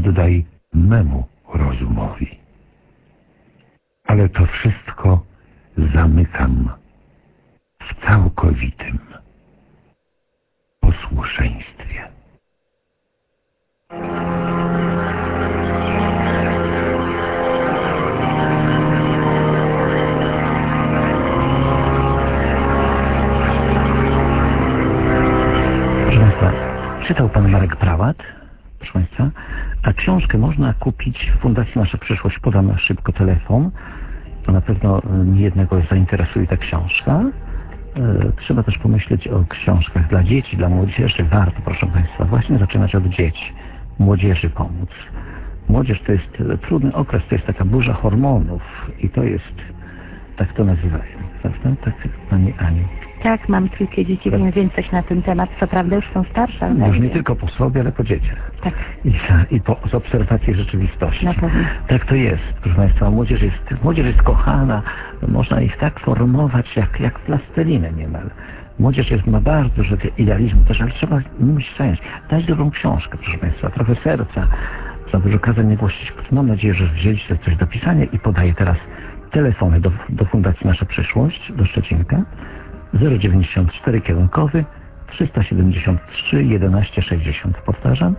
poddaj memu rozumowi. Ale to wszystko zamykam w całkowitym posłuszeństwie. Proszę Państwa, czytał Pan Marek Prałat, proszę Państwa, a książkę można kupić w Fundacji Nasza Przyszłość. Podam szybko telefon. To na pewno niejednego zainteresuje ta książka. Trzeba też pomyśleć o książkach dla dzieci, dla młodzieży. Warto, proszę Państwa, właśnie zaczynać od dzieci, młodzieży pomóc. Młodzież to jest trudny okres, to jest taka burza hormonów i to jest, tak to nazywają, prawda? Tak, Pani Aniu. Tak, mam trójkę dzieci, wiem coś na ten temat. Co prawda już są starsze. Ale już nie tylko po sobie, ale po dzieciach. Tak. Z obserwacji rzeczywistości. Na pewno. Tak to jest, proszę Państwa. Młodzież jest kochana. Można ich tak formować, jak plastelinę niemal. Młodzież ma bardzo dużo idealizmu też, ale trzeba nimi zająć. Dać dobrą książkę, proszę Państwa. Trochę serca. Za dużo kazań nie głosić. Mam nadzieję, że wzięliście coś do pisania i podaję teraz telefony do Fundacji Nasza Przyszłość, do Szczecinka. 094 kierunkowy 373 1160. Powtarzam,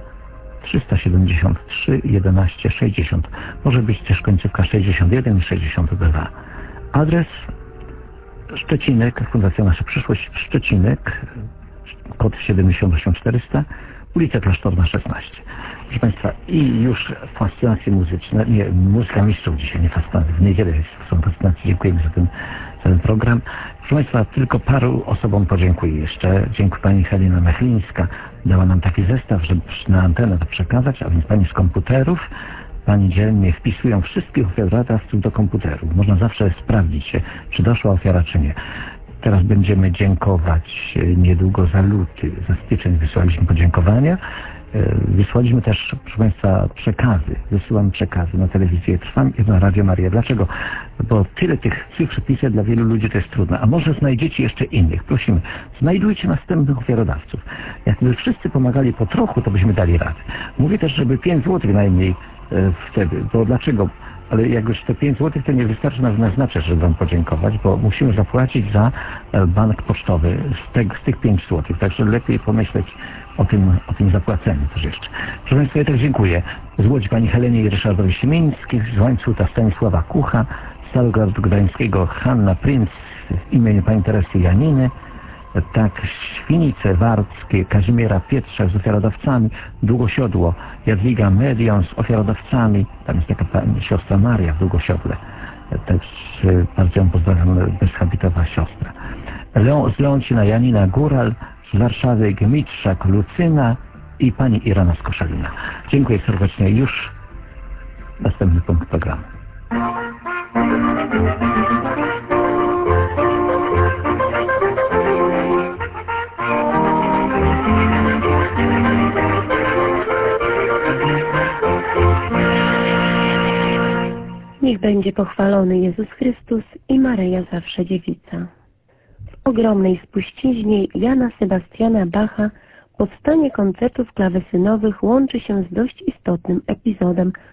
373 1160. Może być też końcówka 61 i 62. Adres Szczecinek, Fundacja Nasza Przyszłość, Szczecinek, kod 78400, ulica Klasztorna 16. Proszę Państwa, i już fascynacje muzyczne, nie, muzyka mistrzów dzisiaj, nie fascynacje, w niedzielę są fascynacje, dziękujemy za ten program. Proszę Państwa, tylko paru osobom podziękuję jeszcze. Dziękuję Pani Halina Mechlińska, dała nam taki zestaw, żeby na antenę to przekazać, a więc Pani z komputerów. Pani dzielnie wpisują wszystkich ofiarodawców do komputerów. Można zawsze sprawdzić się, czy doszła ofiara, czy nie. Teraz będziemy dziękować niedługo za luty, za styczeń wysłaliśmy podziękowania. Wysłaliśmy też, proszę Państwa, przekazy. Wysyłam przekazy na telewizję Trwam i na Radio Maria. Dlaczego? Bo tyle tych cyfr pisać dla wielu ludzi to jest trudne. A może znajdziecie jeszcze innych? Prosimy, znajdujcie następnych ofiarodawców. Jakby wszyscy pomagali po trochu, to byśmy dali radę. Mówię też, żeby 5 zł najmniej wtedy. Bo dlaczego? Ale jak już te 5 zł, to nie wystarczy nas naznaczać, żeby Wam podziękować, bo musimy zapłacić za bank pocztowy z tych 5 zł. Także lepiej pomyśleć o tym zapłaceniu też jeszcze. Proszę Państwa, ja też dziękuję. Z Łodzi Pani Helenie i Ryszardowi Siemińskich, z Łańcuta Stanisława Kucha, z Starogardu Gdańskiego Hanna Princ w imieniu Pani Teresy Janiny, tak Świnice Warckie, Kazimiera Pietrza z ofiarodawcami, Długosiodło, Jadwiga Medion z ofiarodawcami, tam jest taka pani siostra Maria w Długosiodle, też bardzo ją pozdrawiam, bezhabitowa siostra. Z Leoncina Janina Góral, z Warszawy Gmitrzak Lucyna i pani Irena z Koszalina. Dziękuję serdecznie. Już następny punkt programu. Niech będzie pochwalony Jezus Chrystus i Maryja zawsze dziewica. W ogromnej spuściźnie Jana Sebastiana Bacha powstanie koncertów klawesynowych łączy się z dość istotnym epizodem